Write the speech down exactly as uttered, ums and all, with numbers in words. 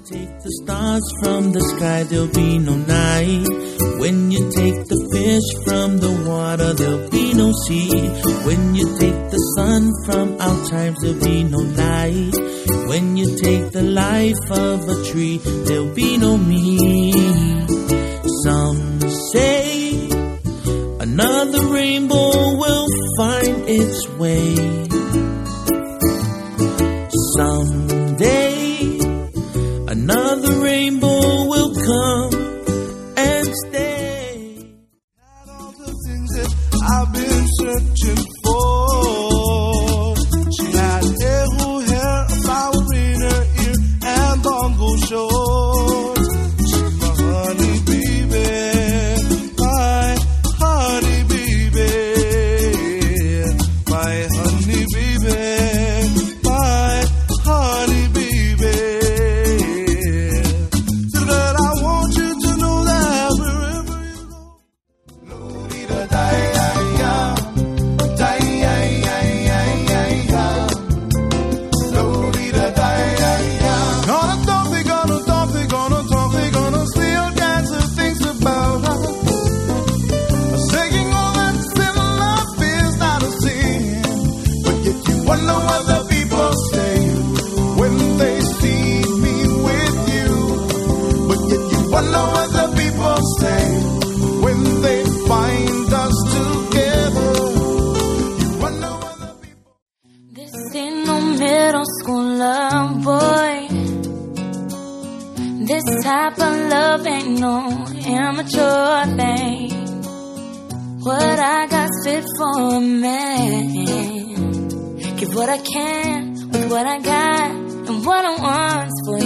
take the stars from the sky, there'll be no night. When you take the fish from the water, there'll be no sea. When you take the sun from our times, there'll be no night. When you take the life of a tree, there'll be no me. Some say another rainbow will find its way. Someday another rainbow will come and stay. Got all the things that I've been searching for. She had Ehu hair, a flower in her ear, and bongo shorts. She's my honey baby, my honey baby, my honey baby, my honey baby. So girl, I want you to know that wherever you go. Lo-dee-da-di-ya-ya, di-ya-ya-ya-ya-ya, lo-dee-da-di-ya-ya. Gonna talk, we gonna talk, we gonna talk, we gonna say all kinds of things about her. Saying all that's in love is not a sin, but yet you wonder what the people say when they see me with you. But yet you wonder what the people say when they find us together. You wonder what the people. This ain't no middle school love, boy. This type of love ain't no amateur thing. What I got's fit for a man. Give what I can with what I got, and what I want's for